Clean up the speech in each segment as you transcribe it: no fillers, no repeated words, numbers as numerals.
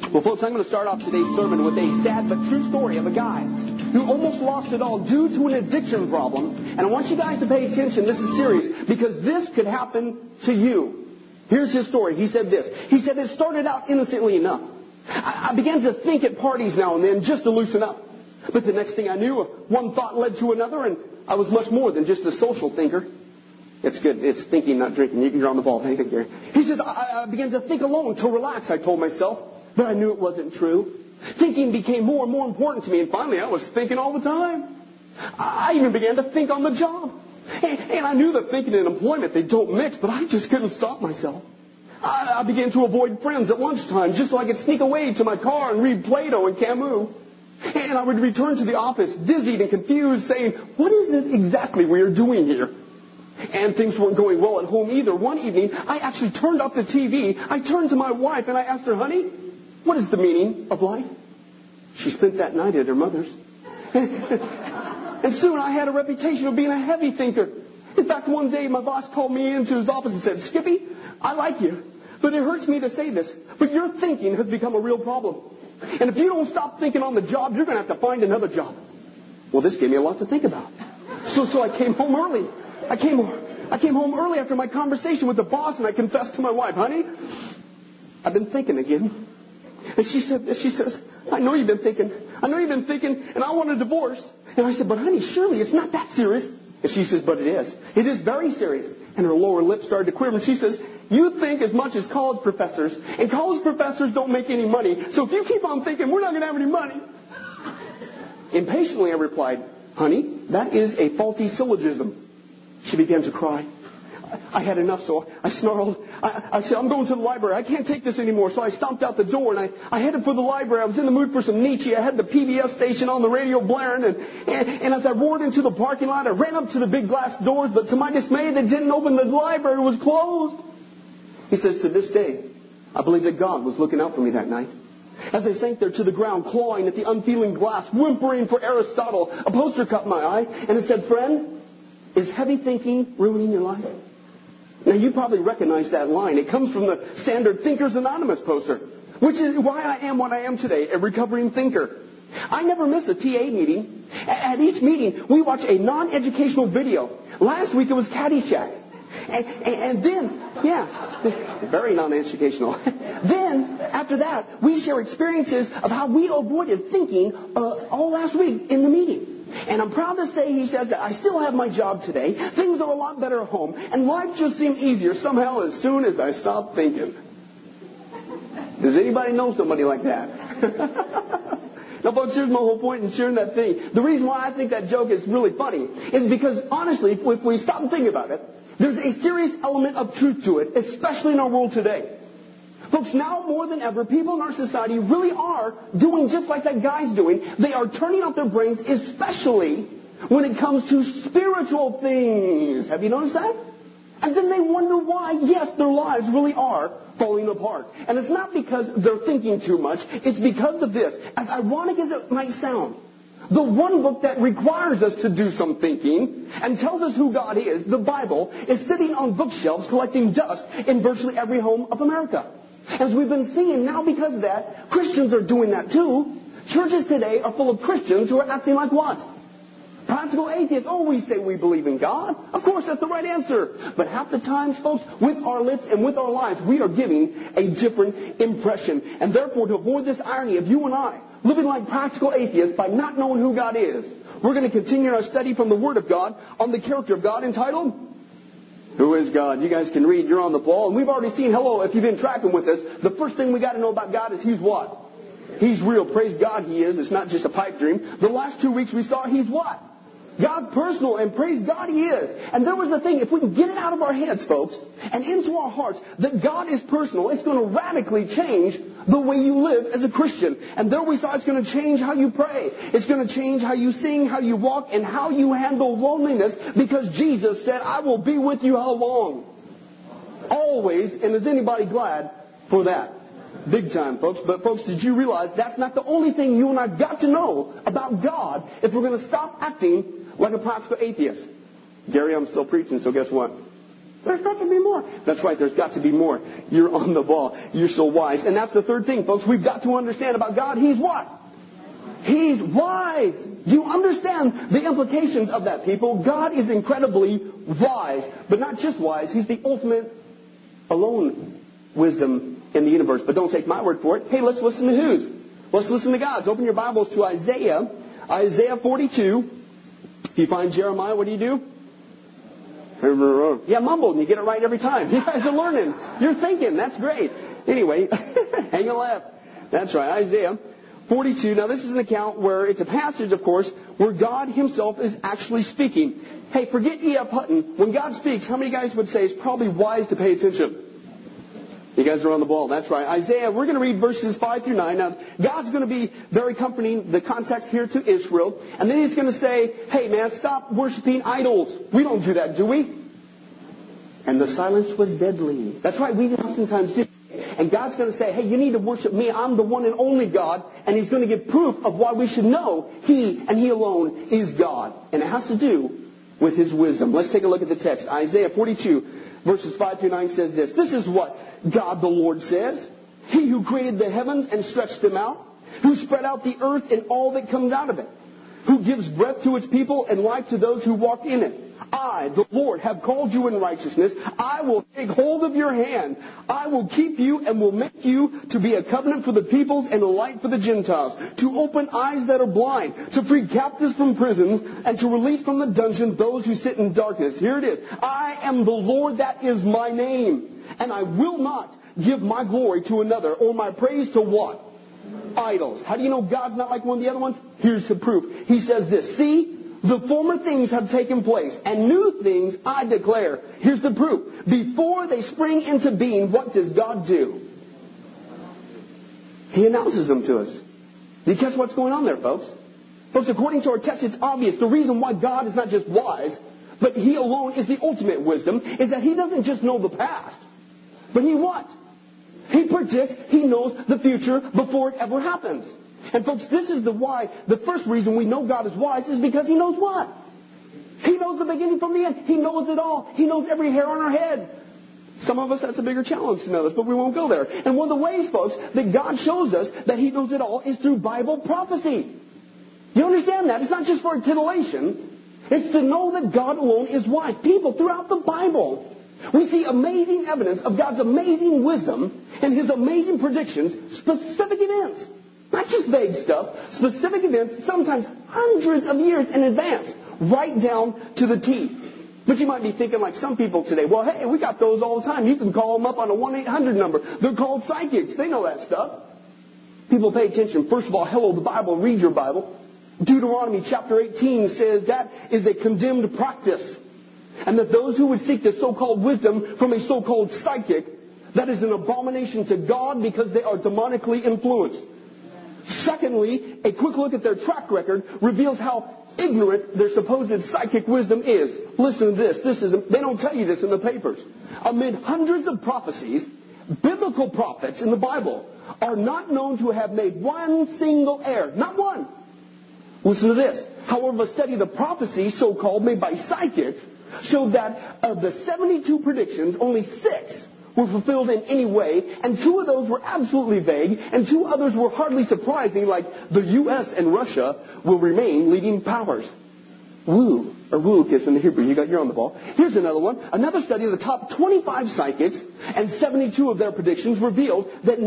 Well, folks, I'm going to start off today's sermon with a sad but true story of a guy who almost lost it all due to an addiction problem. And I want you guys to pay attention. This is serious because this could happen to you. Here's his story. He said this. He said, it started out innocently enough. I began to think at parties now and then just to loosen up. But the next thing I knew, one thought led to another, and I was much more than just a social thinker. It's good. It's thinking, not drinking. You're on the ball. Thank you, Gary. He says, I began to think alone to relax, I told myself. But I knew it wasn't true. Thinking became more and more important to me, and finally I was thinking all the time. I even began to think on the job. And I knew that thinking and employment, they don't mix, but I just couldn't stop myself. I began to avoid friends at lunchtime just so I could sneak away to my car and read Plato and Camus. And I would return to the office dizzied and confused, saying, what is it exactly we are doing here? And things weren't going well at home either. One evening, I actually turned off the TV. I turned to my wife and I asked her, honey, what is the meaning of life? She spent that night at her mother's. And soon I had a reputation of being a heavy thinker. In fact, one day my boss called me into his office and said, Skippy, I like you, but it hurts me to say this, but your thinking has become a real problem. And if you don't stop thinking on the job, you're going to have to find another job. Well, this gave me a lot to think about. So I came home early. I came home early after my conversation with the boss, and I confessed to my wife, honey, I've been thinking again. And she says, I know you've been thinking, and I want a divorce. And I said, but honey, surely it's not that serious. And she says, but it is. It is very serious. And her lower lip started to quiver. And she says, you think as much as college professors, and college professors don't make any money. So if you keep on thinking, we're not going to have any money. Impatiently, I replied, honey, that is a faulty syllogism. She began to cry. I had enough, so I snarled. I said, I'm going to the library. I can't take this anymore. So I stomped out the door, and I headed for the library. I was in the mood for some Nietzsche. I had the PBS station on the radio blaring, and as I roared into the parking lot, I ran up to the big glass doors, but to my dismay, they didn't open. The library was closed. He says, to this day, I believe that God was looking out for me that night. As I sank there to the ground, clawing at the unfeeling glass, whimpering for Aristotle, a poster caught my eye, and it said, friend, is heavy thinking ruining your life? Now, you probably recognize that line. It comes from the standard Thinkers Anonymous poster, which is why I am what I am today, a recovering thinker. I never miss a TA meeting. At each meeting, we watch a non-educational video. Last week, it was Caddyshack. And then, very non-educational. Then, after that, we share experiences of how we avoided thinking all last week in the meeting. And I'm proud to say, he says, that I still have my job today. Things are a lot better at home. And life just seemed easier somehow as soon as I stopped thinking. Does anybody know somebody like that? Now, folks, here's my whole point in sharing that thing. The reason why I think that joke is really funny is because, honestly, if we stop and think about it, there's a serious element of truth to it, especially in our world today. Folks, now more than ever, people in our society really are doing just like that guy's doing. They are turning off their brains, especially when it comes to spiritual things. Have you noticed that? And then they wonder why, yes, their lives really are falling apart. And it's not because they're thinking too much. It's because of this. As ironic as it might sound, the one book that requires us to do some thinking and tells us who God is, the Bible, is sitting on bookshelves collecting dust in virtually every home of America. As we've been seeing, now because of that, Christians are doing that too. Churches today are full of Christians who are acting like what? Practical atheists. Oh, we say we believe in God. Of course, that's the right answer. But half the times, folks, with our lips and with our lives, we are giving a different impression. And therefore, to avoid this irony of you and I living like practical atheists by not knowing who God is, we're going to continue our study from the Word of God on the character of God entitled, Who is God? You guys can read. You're on the ball. And we've already seen, hello, if you've been tracking with us, the first thing we got to know about God is He's what? He's real. Praise God He is. It's not just a pipe dream. The last 2 weeks we saw He's what? God's personal, and praise God He is. And there was the thing, if we can get it out of our heads, folks, and into our hearts, that God is personal, it's going to radically change the way you live as a Christian. And there we saw it's going to change how you pray. It's going to change how you sing, how you walk, and how you handle loneliness, because Jesus said, I will be with you how long? Always. And is anybody glad for that? Big time, folks. But folks, did you realize that's not the only thing you and I got to know about God if we're going to stop acting like a practical atheist? Gary, I'm still preaching, so guess what? There's got to be more. That's right, there's got to be more. You're on the ball. You're so wise. And that's the third thing, folks. We've got to understand about God. He's what? He's wise. Do you understand the implications of that, people? God is incredibly wise. But not just wise. He's the ultimate alone wisdom in the universe. But don't take my word for it. Hey, let's listen to whose? Let's listen to God's. Open your Bibles to Isaiah. Isaiah 42. If you find Jeremiah, what do? Yeah, mumbled, and you get it right every time. You guys are learning. You're thinking. That's great. Anyway, hang a laugh. That's right, Isaiah 42. Now, this is an account where it's a passage, of course, where God himself is actually speaking. Hey, forget E.F. Hutton. When God speaks, how many guys would say it's probably wise to pay attention? You guys are on the ball. That's right. Isaiah, we're going to read verses 5 through 9. Now, God's going to be very comforting the context here to Israel. And then he's going to say, hey, man, stop worshiping idols. We don't do that, do we? And the silence was deadly. That's right. We oftentimes do. And God's going to say, hey, you need to worship me. I'm the one and only God. And he's going to give proof of why we should know he and he alone is God. And it has to do with his wisdom. Let's take a look at the text. Isaiah 42, verses 5 through 9 says this. This is what God the Lord says. He who created the heavens and stretched them out, who spread out the earth and all that comes out of it, who gives breath to its people and life to those who walk in it. I, the Lord, have called you in righteousness. I will take hold of your hand. I will keep you and will make you to be a covenant for the peoples and a light for the Gentiles, to open eyes that are blind, to free captives from prisons, and to release from the dungeon those who sit in darkness. Here it is. I am the Lord, that is my name. And I will not give my glory to another or my praise to what? Idols. How do you know God's not like one of the other ones? Here's the proof. He says this. See, the former things have taken place, and new things I declare. Here's the proof. Before they spring into being, what does God do? He announces them to us. Do you catch what's going on there, folks? Folks, according to our text, it's obvious. The reason why God is not just wise, but he alone is the ultimate wisdom, is that he doesn't just know the past. But he what? He predicts, he knows the future before it ever happens. And folks, this is the first reason we know God is wise is because he knows what? He knows the beginning from the end. He knows it all. He knows every hair on our head. Some of us, that's a bigger challenge to know this, but we won't go there. And one of the ways, folks, that God shows us that he knows it all is through Bible prophecy. You understand that? It's not just for titillation. It's to know that God alone is wise. People, throughout the Bible, we see amazing evidence of God's amazing wisdom and his amazing predictions, specific events. Not just vague stuff, specific events, sometimes hundreds of years in advance, right down to the T. But you might be thinking like some people today, well, hey, we got those all the time. You can call them up on a 1-800 number. They're called psychics. They know that stuff. People pay attention. First of all, hello, the Bible. Read your Bible. Deuteronomy chapter 18 says that is a condemned practice. And that those who would seek the so-called wisdom from a so-called psychic, that is an abomination to God because they are demonically influenced. Secondly, a quick look at their track record reveals how ignorant their supposed psychic wisdom is. Listen to this. They don't tell you this in the papers. Amid hundreds of prophecies, biblical prophets in the Bible are not known to have made one single error. Not one. Listen to this. However, a study of the prophecies, so-called, made by psychics, showed that of the 72 predictions, only 6 were fulfilled in any way, and 2 of those were absolutely vague, and 2 others were hardly surprising, like the U.S. and Russia will remain leading powers. Woo, or woo-kiss in the Hebrew. You're on the ball. Here's another one. Another study of the top 25 psychics, and 72 of their predictions revealed that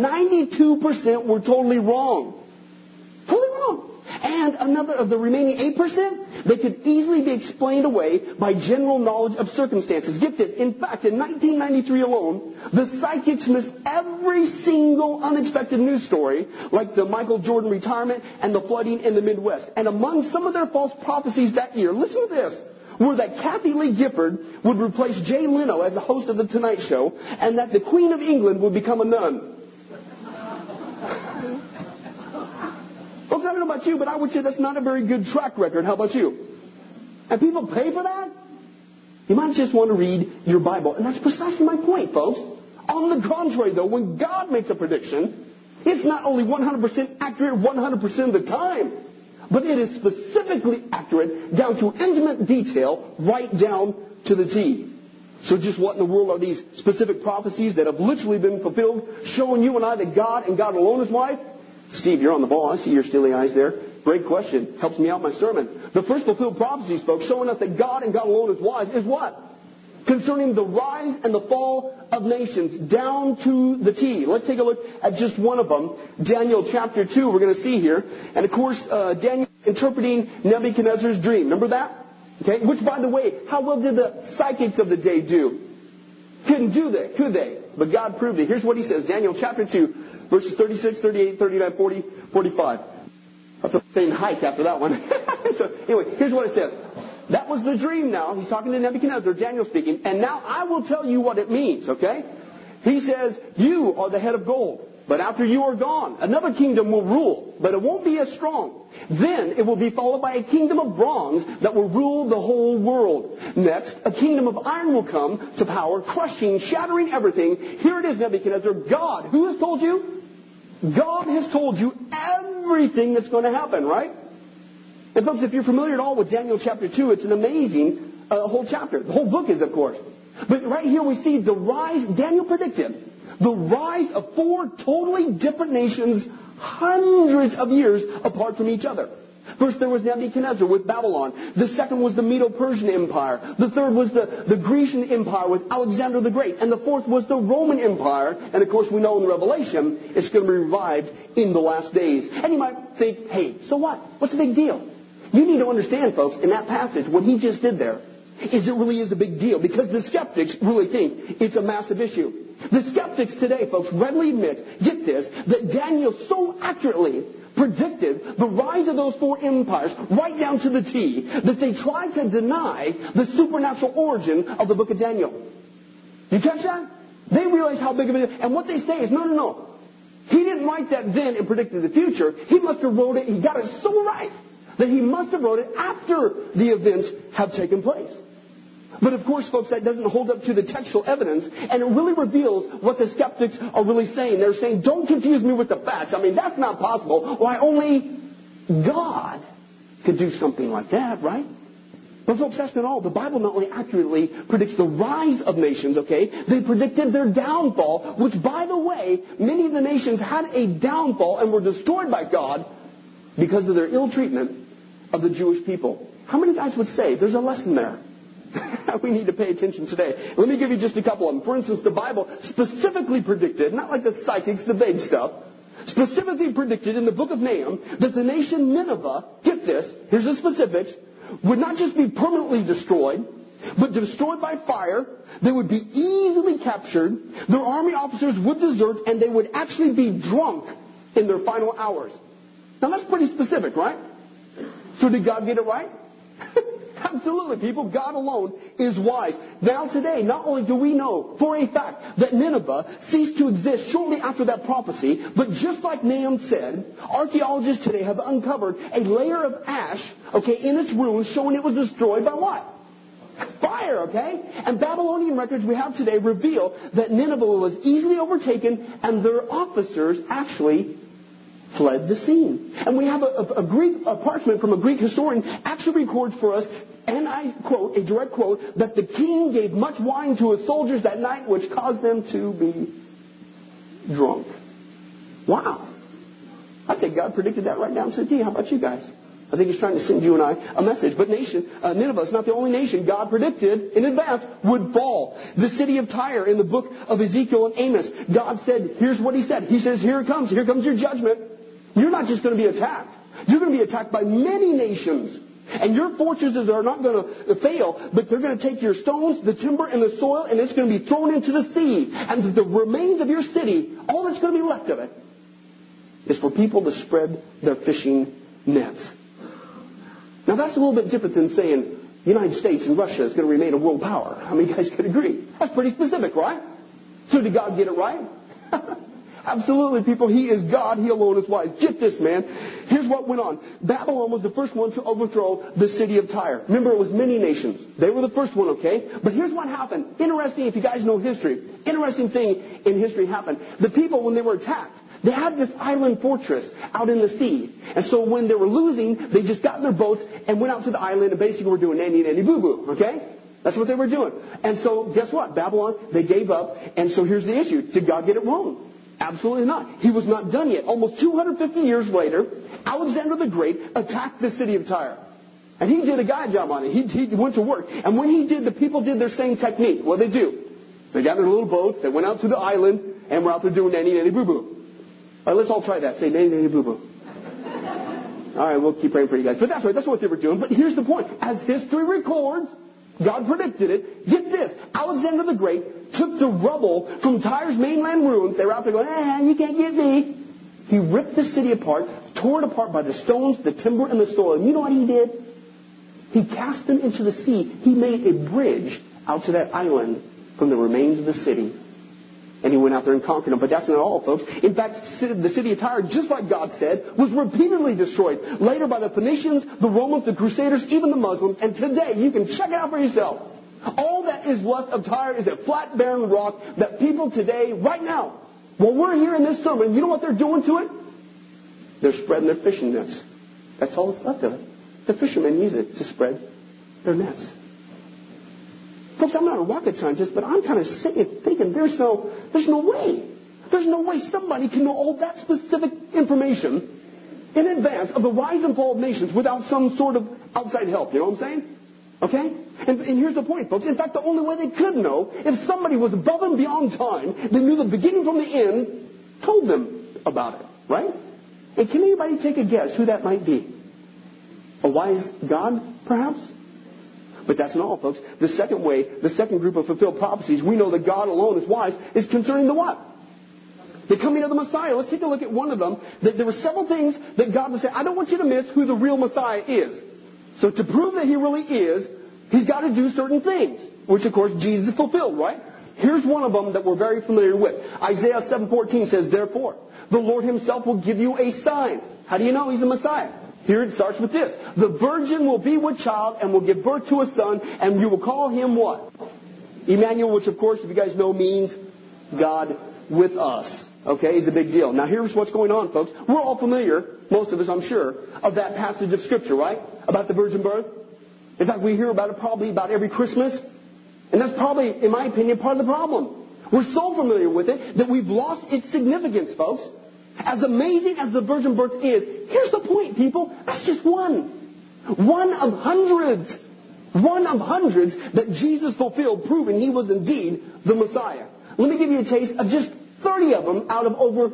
92% were totally wrong. Totally wrong. And another of the remaining 8%, they could easily be explained away by general knowledge of circumstances. Get this. In fact, in 1993 alone, the psychics missed every single unexpected news story, like the Michael Jordan retirement and the flooding in the Midwest. And among some of their false prophecies that year, listen to this, were that Kathy Lee Gifford would replace Jay Leno as the host of The Tonight Show, and that the Queen of England would become a nun. Folks, I don't know about you, but I would say that's not a very good track record. How about you? And people pay for that? You might just want to read your Bible. And that's precisely my point, folks. On the contrary, though, when God makes a prediction, it's not only 100% accurate 100% of the time, but it is specifically accurate down to intimate detail, right down to the T. So just what in the world are these specific prophecies that have literally been fulfilled, showing you and I that God and God alone is wise? Steve, you're on the ball. I see your steely eyes there. Great question. Helps me out in my sermon. The first fulfilled prophecies, folks, showing us that God and God alone is wise, is what? Concerning the rise and the fall of nations, down to the T. Let's take a look at just one of them. Daniel chapter 2, we're going to see here. And of course, Daniel interpreting Nebuchadnezzar's dream. Remember that? Okay. Which, by the way, how well did the psychics of the day do? Couldn't do that, could they? But God proved it. Here's what he says. Daniel chapter 2, verses 36, 38, 39, 40, 45. I feel the same hike after that one. So anyway, here's what it says. That was the dream now. He's talking to Nebuchadnezzar, Daniel speaking. And now I will tell you what it means, okay? He says, you are the head of gold. But after you are gone, another kingdom will rule. But it won't be as strong. Then it will be followed by a kingdom of bronze that will rule the whole world. Next, a kingdom of iron will come to power, crushing, shattering everything. Here it is, Nebuchadnezzar. God, who has told you? God has told you everything that's going to happen, right? And folks, if you're familiar at all with Daniel chapter 2, it's an amazing whole chapter. The whole book is, of course. But right here we see the rise, Daniel predicted, the rise of 4 totally different nations, hundreds of years apart from each other. First there was Nebuchadnezzar with Babylon. The second was the Medo-Persian Empire. The third was the Grecian Empire with Alexander the Great. And the fourth was the Roman Empire. And of course we know in Revelation it's going to be revived in the last days. And you might think, hey, so what? What's the big deal? You need to understand, folks, in that passage, what he just did there, is it really is a big deal. Because the skeptics really think it's a massive issue. The skeptics today, folks, readily admit, get this, that Daniel so accurately predicted the rise of those 4 empires right down to the T that they tried to deny the supernatural origin of the book of Daniel. You catch that? They realize how big of it is. And what they say is, no. He didn't write that then and predicted the future. He must have wrote it, he got it so right that he must have wrote it after the events have taken place. But of course, folks, that doesn't hold up to the textual evidence, and it really reveals what the skeptics are really saying. They're saying, don't confuse me with the facts. I mean, that's not possible. Why, only God could do something like that, right? But folks, that's not all. The Bible not only accurately predicts the rise of nations, okay, they predicted their downfall, which, by the way, many of the nations had a downfall and were destroyed by God because of their ill treatment of the Jewish people. How many guys would say there's a lesson there? We need to pay attention today. Let me give you just a couple of them. For instance, the Bible specifically predicted, not like the psychics, the vague stuff, specifically predicted in the book of Nahum that the nation Nineveh, get this, here's the specifics, would not just be permanently destroyed, but destroyed by fire. They would be easily captured. Their army officers would desert, and they would actually be drunk in their final hours. Now that's pretty specific, right? So did God get it right? Absolutely, people. God alone is wise. Now today, not only do we know for a fact that Nineveh ceased to exist shortly after that prophecy, but just like Nahum said, archaeologists today have uncovered a layer of ash, okay, in its ruins, showing it was destroyed by what? Fire, okay? And Babylonian records we have today reveal that Nineveh was easily overtaken and their officers actually fled the scene. And we have a parchment from a Greek historian actually records for us, and I quote, a direct quote, that the king gave much wine to his soldiers that night, which caused them to be drunk. Wow. I'd say God predicted that right down to the T. How about you guys? I think he's trying to send you and I a message. But Nineveh is not the only nation God predicted in advance would fall. The city of Tyre in the book of Ezekiel and Amos, God said, here's what he said. He says, here it comes. Here comes your judgment. You're not just going to be attacked. You're going to be attacked by many nations. And your fortresses are not going to fail, but they're going to take your stones, the timber, and the soil, and it's going to be thrown into the sea. And the remains of your city, all that's going to be left of it, is for people to spread their fishing nets. Now that's a little bit different than saying the United States and Russia is going to remain a world power. How many guys could agree? That's pretty specific, right? So did God get it right? Absolutely, people. He is God. He alone is wise. Get this, man. Here's what went on. Babylon was the first one to overthrow the city of Tyre. Remember, it was many nations. They were the first one, okay? But here's what happened. Interesting, if you guys know history. Interesting thing in history happened. The people, when they were attacked, they had this island fortress out in the sea. And so when they were losing, they just got in their boats and went out to the island and basically were doing nanny, nanny, boo-boo, okay? That's what they were doing. And so, guess what? Babylon, they gave up. And so here's the issue. Did God get it wrong? Absolutely not. He was not done yet. Almost 250 years later, Alexander the Great attacked the city of Tyre. And he did a guy job on it. He went to work. And when he did, the people did their same technique. What did they do? They got their little boats. They went out to the island and were out there doing nanny, nanny, boo-boo. All right, let's all try that. Say nanny, nanny, boo-boo. All right, we'll keep praying for you guys. But that's right. That's what they were doing. But here's the point. As history records, God predicted it. Get this. Alexander the Great took the rubble from Tyre's mainland ruins. They were out there going, you can't get me. He ripped the city apart, tore it apart by the stones, the timber, and the soil. And you know what he did? He cast them into the sea. He made a bridge out to that island from the remains of the city. And he went out there and conquered them. But that's not all, folks. In fact, the city of Tyre, just like God said, was repeatedly destroyed. Later by the Phoenicians, the Romans, the Crusaders, even the Muslims. And today, you can check it out for yourself. All that is left of Tyre is a flat, barren rock that people today, right now, while we're here in this sermon, you know what they're doing to it? They're spreading their fishing nets. That's all that's left of it. The fishermen use it to spread their nets. Folks, I'm not a rocket scientist, but I'm kind of sitting thinking there's no way. There's no way somebody can know all that specific information in advance of the rise and fall of nations without some sort of outside help. You know what I'm saying? Okay? And here's the point, folks. In fact, the only way they could know, if somebody was above and beyond time, they knew the beginning from the end, told them about it. Right? And can anybody take a guess who that might be? A wise God, perhaps? But that's not all, folks. The second way, the second group of fulfilled prophecies, we know that God alone is wise, is concerning the what? The coming of the Messiah. Let's take a look at one of them. There were several things that God would say, I don't want you to miss who the real Messiah is. So to prove that he really is, he's got to do certain things, which of course Jesus fulfilled, right? Here's one of them that we're very familiar with. Isaiah 7:14 says, therefore, the Lord himself will give you a sign. How do you know he's a Messiah? Here it starts with this. The virgin will be with child and will give birth to a son, and you will call him what? Emmanuel, which of course, if you guys know, means God with us. Okay, is a big deal. Now here's what's going on, folks. We're all familiar, most of us I'm sure, of that passage of Scripture, right? About the virgin birth. In fact, we hear about it probably about every Christmas. And that's probably, in my opinion, part of the problem. We're so familiar with it that we've lost its significance, folks. As amazing as the virgin birth is, here's the point, people. That's just one. One of hundreds. One of hundreds that Jesus fulfilled, proving he was indeed the Messiah. Let me give you a taste of just 30 of them out of over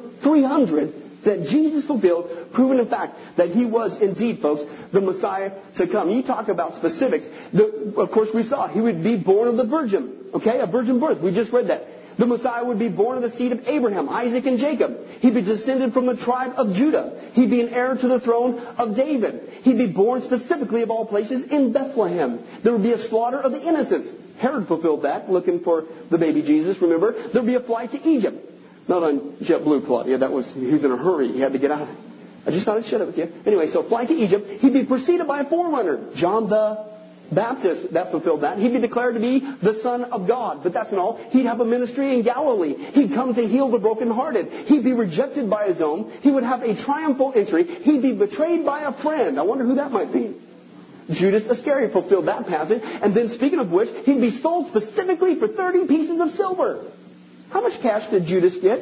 300 that Jesus fulfilled, proving in fact that he was indeed, folks, the Messiah to come. You talk about specifics. Of course, we saw he would be born of the virgin. Okay, a virgin birth. We just read that. The Messiah would be born of the seed of Abraham, Isaac, and Jacob. He'd be descended from the tribe of Judah. He'd be an heir to the throne of David. He'd be born specifically, of all places, in Bethlehem. There would be a slaughter of the innocents. Herod fulfilled that, looking for the baby Jesus, remember? There would be a flight to Egypt. Not on JetBlue, Claudia. He was in a hurry. He had to get out. I just thought I'd share that with you. Anyway, so flight to Egypt. He'd be preceded by a forerunner, John the Baptist, that fulfilled that. He'd be declared to be the Son of God. But that's not all. He'd have a ministry in Galilee. He'd come to heal the brokenhearted. He'd be rejected by his own. He would have a triumphal entry. He'd be betrayed by a friend. I wonder who that might be. Judas Iscariot fulfilled that passage. And then, speaking of which, he'd be sold specifically for 30 pieces of silver. How much cash did Judas get?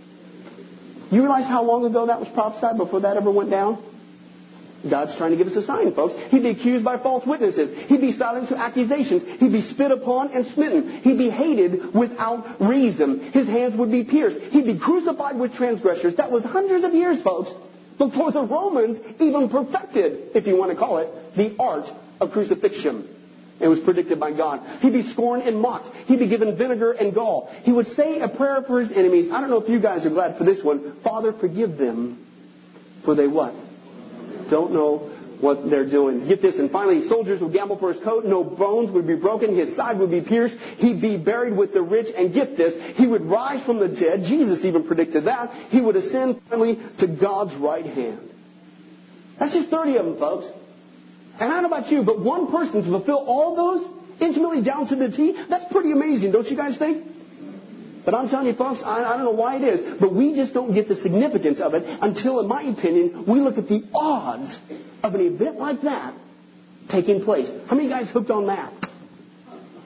You realize how long ago that was prophesied before that ever went down? God's trying to give us a sign, folks. He'd be accused by false witnesses. He'd be silent to accusations. He'd be spit upon and smitten. He'd be hated without reason. His hands would be pierced. He'd be crucified with transgressors. That was hundreds of years, folks, before the Romans even perfected, if you want to call it, the art of crucifixion. It was predicted by God. He'd be scorned and mocked. He'd be given vinegar and gall. He would say a prayer for his enemies. I don't know if you guys are glad for this one. Father, forgive them, for they what? Don't know what they're doing. Get this. And finally, soldiers would gamble for his coat. No bones would be broken. His side would be pierced. He'd be buried with the rich. And get this. He would rise from the dead. Jesus even predicted that. He would ascend finally to God's right hand. That's just 30 of them, folks. And I don't know about you, but one person to fulfill all those intimately down to the T, that's pretty amazing, don't you guys think? But I'm telling you, folks, I don't know why it is, but we just don't get the significance of it until, in my opinion, we look at the odds of an event like that taking place. How many guys hooked on math?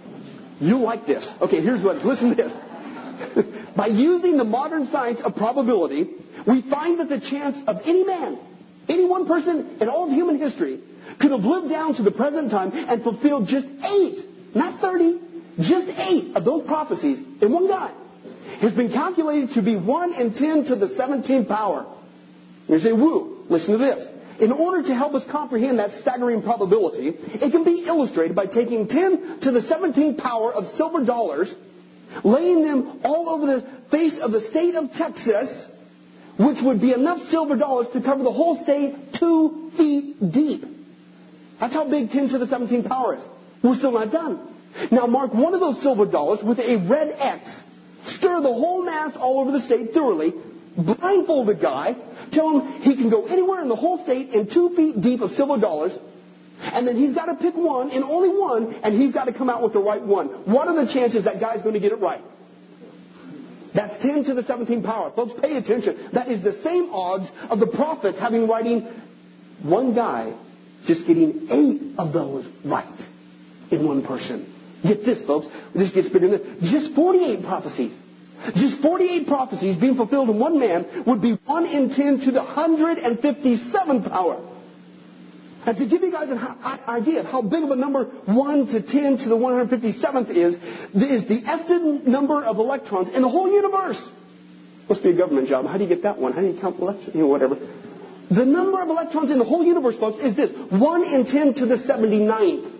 You'll like this. Okay, here's what, listen to this. By using the modern science of probability, we find that the chance of any man, any one person in all of human history, could have lived down to the present time and fulfilled just 8, not 30, just 8 of those prophecies in one guy, has been calculated to be 1 in 10 to the 17th power. You say, woo, listen to this. In order to help us comprehend that staggering probability, it can be illustrated by taking 10 to the 17th power of silver dollars, laying them all over the face of the state of Texas, which would be enough silver dollars to cover the whole state 2 feet deep. That's how big 10 to the 17th power is. We're still not done. Now mark one of those silver dollars with a red X. Stir the whole mass all over the state thoroughly. Blindfold the guy. Tell him he can go anywhere in the whole state in 2 feet deep of silver dollars. And then he's got to pick one, and only one, and he's got to come out with the right one. What are the chances that guy's going to get it right? That's 10 to the 17th power. Folks, pay attention. That is the same odds of the prophets having writing one guy just getting 8 of those right in one person. Get this, folks. This gets bigger than this. Just 48 prophecies. Just 48 prophecies being fulfilled in one man would be 1 in 10 to the 157th power. And to give you guys an idea of how big of a number 1 to 10 to the 157th is the estimated number of electrons in the whole universe. Must be a government job. How do you get that one? How do you count electrons? Whatever. The number of electrons in the whole universe, folks, is this. 1 in 10 to the 79th.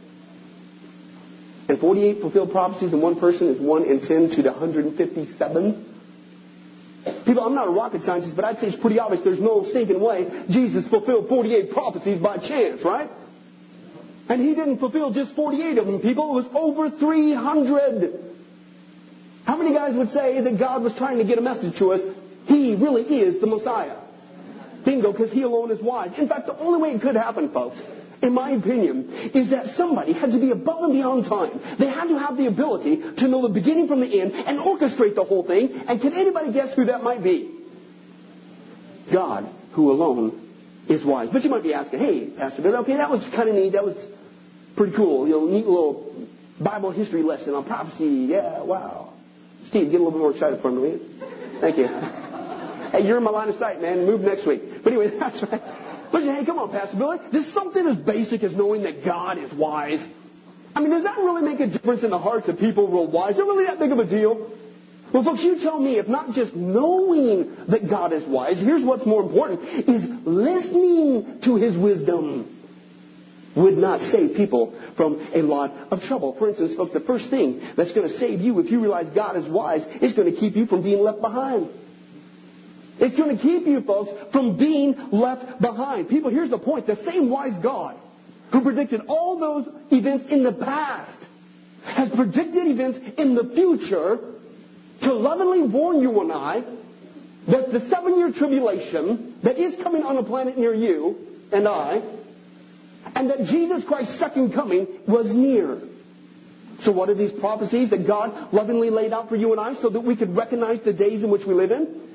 And 48 fulfilled prophecies in one person is 1 in 10 to the 157. People, I'm not a rocket scientist, but I'd say it's pretty obvious there's no stinking way Jesus fulfilled 48 prophecies by chance, right? And he didn't fulfill just 48 of them, people. It was over 300. How many guys would say that God was trying to get a message to us? He really is the Messiah. Bingo, because he alone is wise. In fact, the only way it could happen, folks, in my opinion, is that somebody had to be above and beyond time. They had to have the ability to know the beginning from the end and orchestrate the whole thing. And can anybody guess who that might be? God, who alone is wise. But you might be asking, hey, Pastor Bill, okay, that was kind of neat. That was pretty cool. Neat little Bible history lesson on prophecy. Yeah, wow. Steve, get a little bit more excited for me, will you? Thank you. Hey, you're in my line of sight, man. Move next week. But anyway, that's right. But hey, come on, Pastor Billy. Just something as basic as knowing that God is wise. I mean, does that really make a difference in the hearts of people real wise? Is it really that big of a deal? Well, folks, you tell me, if not just knowing that God is wise, here's what's more important, is listening to his wisdom would not save people from a lot of trouble. For instance, folks, the first thing that's going to save you if you realize God is wise is going to keep you from being left behind. It's going to keep you, folks, from being left behind. People, here's the point. The same wise God who predicted all those events in the past has predicted events in the future to lovingly warn you and I that the 7-year tribulation that is coming on a planet near you and I, and that Jesus Christ's second coming was near. So what are these prophecies that God lovingly laid out for you and I so that we could recognize the days in which we live in?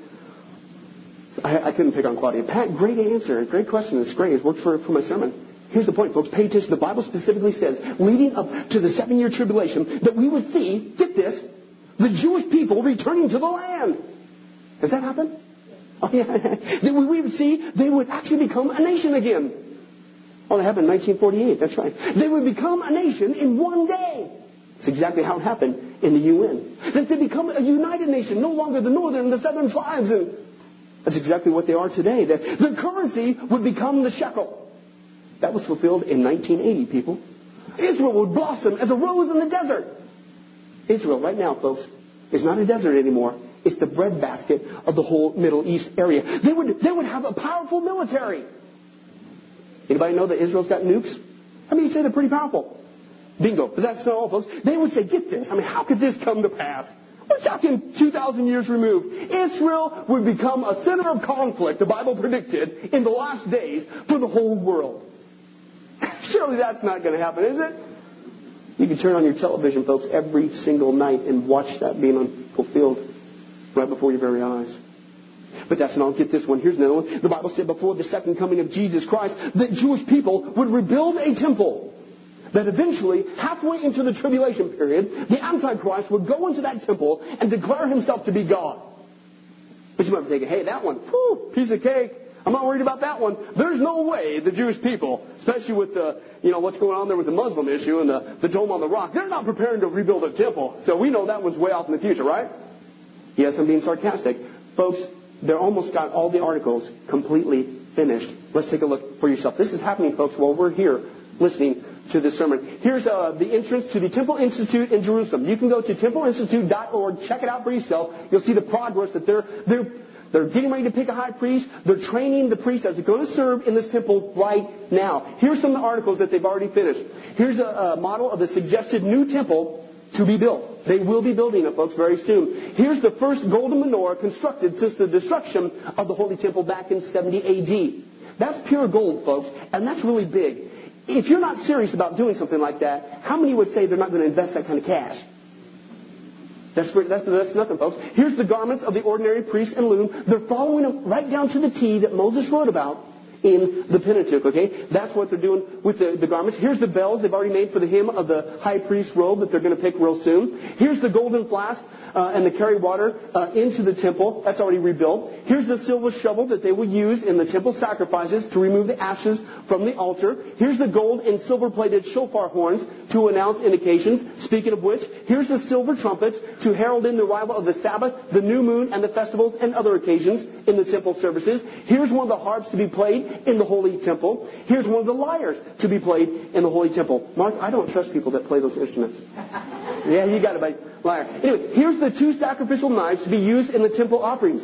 I couldn't pick on Claudia. Pat, great answer. Great question. It's great. It worked for my sermon. Here's the point, folks. Pay attention. The Bible specifically says, leading up to the 7-year tribulation, that we would see, get this, the Jewish people returning to the land. Does that happen? Oh, yeah. That we would see they would actually become a nation again. Oh, that happened in 1948. That's right. They would become a nation in one day. That's exactly how it happened in the UN. That they become a united nation, no longer the northern and the southern tribes. And that's exactly what they are today. The currency would become the shekel. That was fulfilled in 1980, people. Israel would blossom as a rose in the desert. Israel, right now, folks, is not a desert anymore. It's the breadbasket of the whole Middle East area. They would have a powerful military. Anybody know that Israel's got nukes? I mean, you'd say they're pretty powerful. Bingo. But that's not all, folks. They would say, get this. I mean, how could this come to pass? We're talking 2,000 years removed. Israel would become a center of conflict, the Bible predicted, in the last days for the whole world. Surely that's not going to happen, is it? You can turn on your television, folks, every single night and watch that being fulfilled right before your very eyes. But that's not. Get this one. Here's another one. The Bible said before the second coming of Jesus Christ that Jewish people would rebuild a temple that eventually, halfway into the tribulation period, the Antichrist would go into that temple and declare himself to be God. But you might be thinking, hey, that one, whew, piece of cake. I'm not worried about that one. There's no way the Jewish people, especially with the, what's going on there with the Muslim issue and the Dome on the Rock, they're not preparing to rebuild a temple. So we know that one's way off in the future, right? Yes, I'm being sarcastic. Folks, they're almost got all the articles completely finished. Let's take a look for yourself. This is happening, folks, while we're here listening to this sermon. Here's the entrance to the Temple Institute in Jerusalem. You can go to templeinstitute.org, check it out for yourself. You'll see the progress that they're getting ready to pick a high priest. They're training the priests as they're going to serve in this temple right now. Here's some of the articles that they've already finished. Here's a model of the suggested new temple to be built. They will be building it, folks, very soon. Here's the first golden menorah constructed since the destruction of the Holy Temple back in 70 A.D. That's pure gold, folks, and that's really big. If you're not serious about doing something like that, how many would say they're not going to invest that kind of cash? That's nothing, folks. Here's the garments of the ordinary priest and loom. They're following them right down to the T that Moses wrote about in the Pentateuch, okay? That's what they're doing with the garments. Here's the bells they've already made for the hem of the high priest's robe that they're going to pick real soon. Here's the golden flask and the carry water into the temple. That's already rebuilt. Here's the silver shovel that they will use in the temple sacrifices to remove the ashes from the altar. Here's the gold and silver-plated shofar horns to announce indications. Speaking of which, here's the silver trumpets to herald in the arrival of the Sabbath, the new moon, and the festivals and other occasions in the temple services. Here's one of the harps to be played in the Holy Temple. Here's one of the lyres to be played in the Holy Temple. Mark, I don't trust people that play those instruments. Yeah, you got it, buddy. Lyre. Anyway, here's the 2 sacrificial knives to be used in the temple offerings.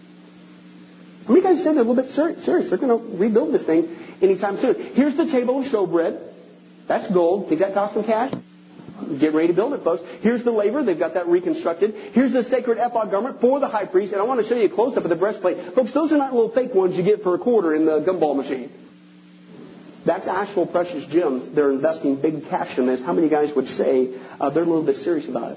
How many guys said they're a little bit serious? They're going to rebuild this thing anytime soon. Here's the table of showbread. That's gold. Think that cost some cash? Get ready to build it, folks. Here's the laver. They've got that reconstructed. Here's the sacred ephod garment for the high priest. And I want to show you a close-up of the breastplate. Folks, those are not little fake ones you get for $0.25 in the gumball machine. That's actual precious gems. They're investing big cash in this. How many guys would say they're a little bit serious about it?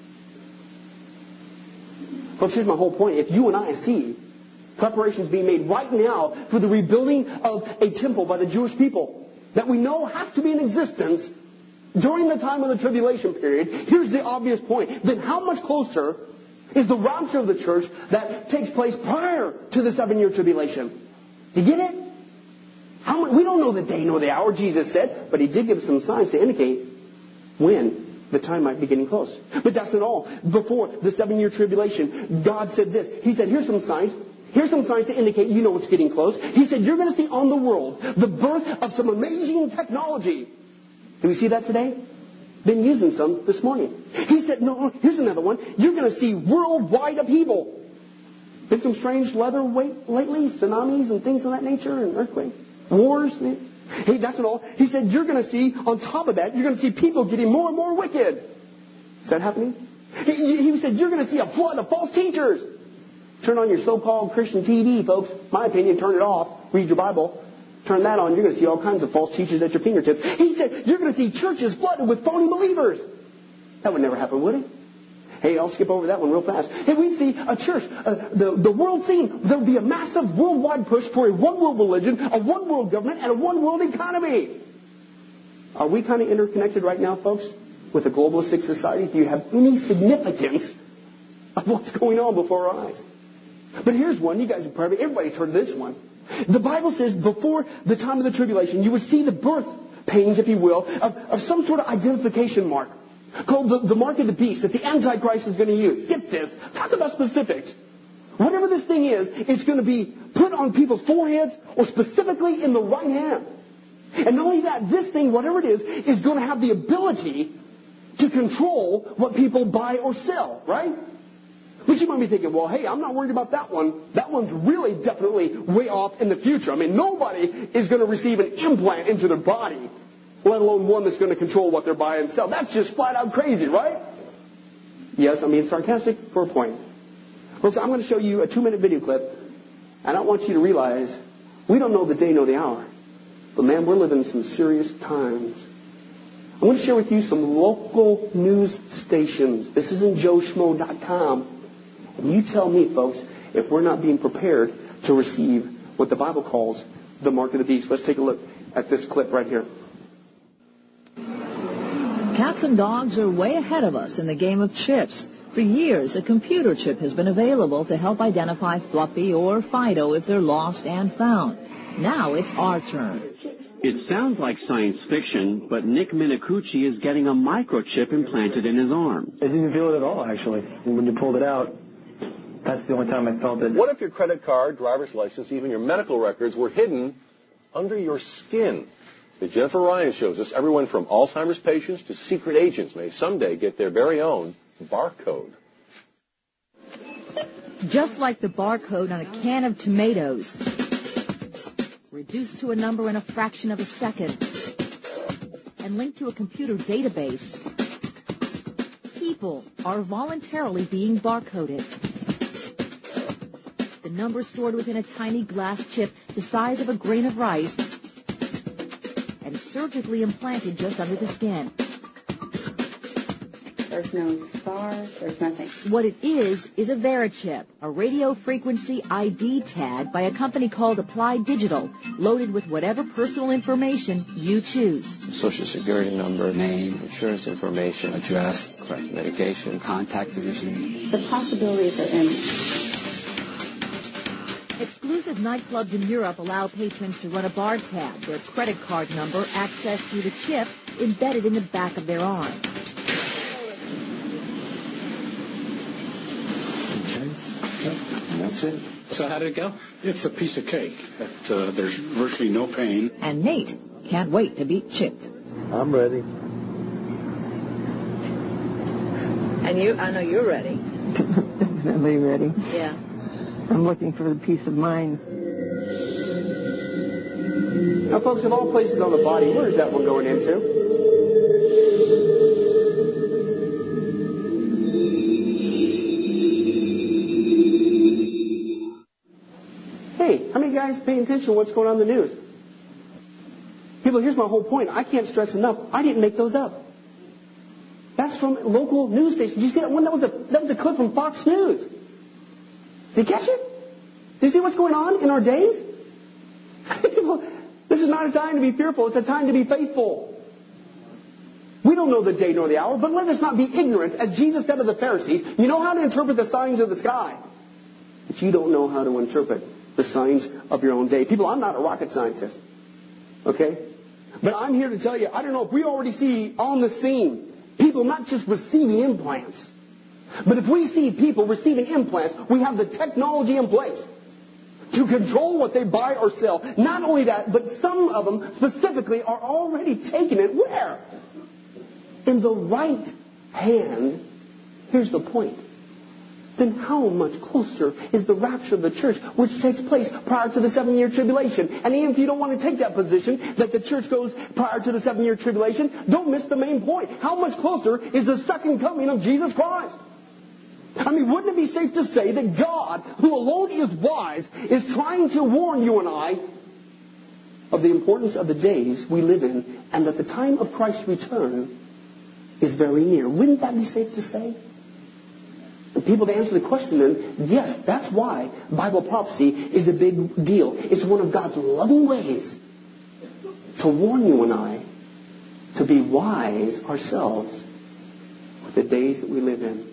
Folks, here's my whole point. If you and I see preparations being made right now for the rebuilding of a temple by the Jewish people that we know has to be in existence during the time of the tribulation period, here's the obvious point. Then how much closer is the rapture of the church that takes place prior to the 7-year tribulation? Do you get it? We don't know the day nor the hour, Jesus said, but he did give us some signs to indicate when the time might be getting close. But that's not all. Before the 7-year tribulation, God said this. He said, here's some signs. Here's some signs to indicate you know it's getting close. He said, you're going to see on the world the birth of some amazing technology. Do we see that today? Been using some this morning. He said, no, here's another one. You're going to see worldwide upheaval. Been some strange weather lately, tsunamis and things of that nature, and earthquakes, wars. Hey, that's not all. He said, you're going to see, on top of that, you're going to see people getting more and more wicked. Is that happening? He said, you're going to see a flood of false teachers. Turn on your so-called Christian TV, folks. My opinion, turn it off. Read your Bible. Turn that on, you're going to see all kinds of false teachers at your fingertips. He said, you're going to see churches flooded with phony believers. That would never happen, would it? Hey, I'll skip over that one real fast. Hey, we'd see a church, the world scene. There would be a massive worldwide push for a one-world religion, a one-world government, and a one-world economy. Are we kind of interconnected right now, folks, with a globalistic society? Do you have any significance of what's going on before our eyes? But here's one. You guys have probably, everybody's heard of this one. The Bible says before the time of the tribulation, you would see the birth pains, if you will, of some sort of identification mark called the mark of the beast that the Antichrist is going to use. Get this. Talk about specifics. Whatever this thing is, it's going to be put on people's foreheads or specifically in the right hand. And not only that, this thing, whatever it is going to have the ability to control what people buy or sell, right? But you might be thinking, well, hey, I'm not worried about that one. That one's really definitely way off in the future. I mean, nobody is going to receive an implant into their body, let alone one that's going to control what they buy and sell. That's just flat out crazy, right? Yes, I'm being sarcastic for a point. Folks, I'm going to show you a 2-minute video clip, and I want you to realize we don't know the day nor the hour. But man, we're living in some serious times. I'm going to share with you some local news stations. This is in joeschmo.com. And you tell me, folks, if we're not being prepared to receive what the Bible calls the mark of the beast. Let's take a look at this clip right here. Cats and dogs are way ahead of us in the game of chips. For years, a computer chip has been available to help identify Fluffy or Fido if they're lost and found. Now it's our turn. It sounds like science fiction, but Nick Minicucci is getting a microchip implanted in his arm. I didn't feel it at all, actually. When you pulled it out, that's the only time I felt it. What if your credit card, driver's license, even your medical records were hidden under your skin? As Jennifer Ryan shows us, everyone from Alzheimer's patients to secret agents may someday get their very own barcode. Just like the barcode on a can of tomatoes, reduced to a number in a fraction of a second, and linked to a computer database, people are voluntarily being barcoded. The number stored within a tiny glass chip the size of a grain of rice and surgically implanted just under the skin. There's no scars, there's nothing. What it is a Verichip, a radio frequency ID tag by a company called Applied Digital, loaded with whatever personal information you choose. Social security number, name, insurance information, address, correct medication, contact physician. The possibilities are endless. Exclusive nightclubs in Europe allow patrons to run a bar tab, their credit card number accessed through the chip embedded in the back of their arm. That's it. So how did it go? It's a piece of cake. There's virtually no pain. And Nate can't wait to be chipped. I'm ready. And you, I know you're ready. Definitely ready. Yeah. I'm looking for the peace of mind. Now, folks, of all places on the body, where is that one going into? Hey, how many guys paying attention to what's going on in the news? People, here's my whole point. I can't stress enough. I didn't make those up. That's from local news stations. Did you see that one? That was a clip from Fox News. Did you catch it? Do you see what's going on in our days? This is not a time to be fearful. It's a time to be faithful. We don't know the day nor the hour, but let us not be ignorant. As Jesus said to the Pharisees, you know how to interpret the signs of the sky, but you don't know how to interpret the signs of your own day. People, I'm not a rocket scientist. Okay? But I'm here to tell you, I don't know if we already see on the scene people not just receiving implants, but if we see people receiving implants, we have the technology in place to control what they buy or sell. Not only that, but some of them specifically are already taking it where? In the right hand. Here's the point. Then how much closer is the rapture of the church, which takes place prior to the 7-year tribulation? And even if you don't want to take that position, that the church goes prior to the 7-year tribulation, don't miss the main point. How much closer is the second coming of Jesus Christ? I mean, wouldn't it be safe to say that God, who alone is wise, is trying to warn you and I of the importance of the days we live in, and that the time of Christ's return is very near? Wouldn't that be safe to say? And people, to answer the question then, yes, that's why Bible prophecy is a big deal. It's one of God's loving ways to warn you and I to be wise ourselves with the days that we live in.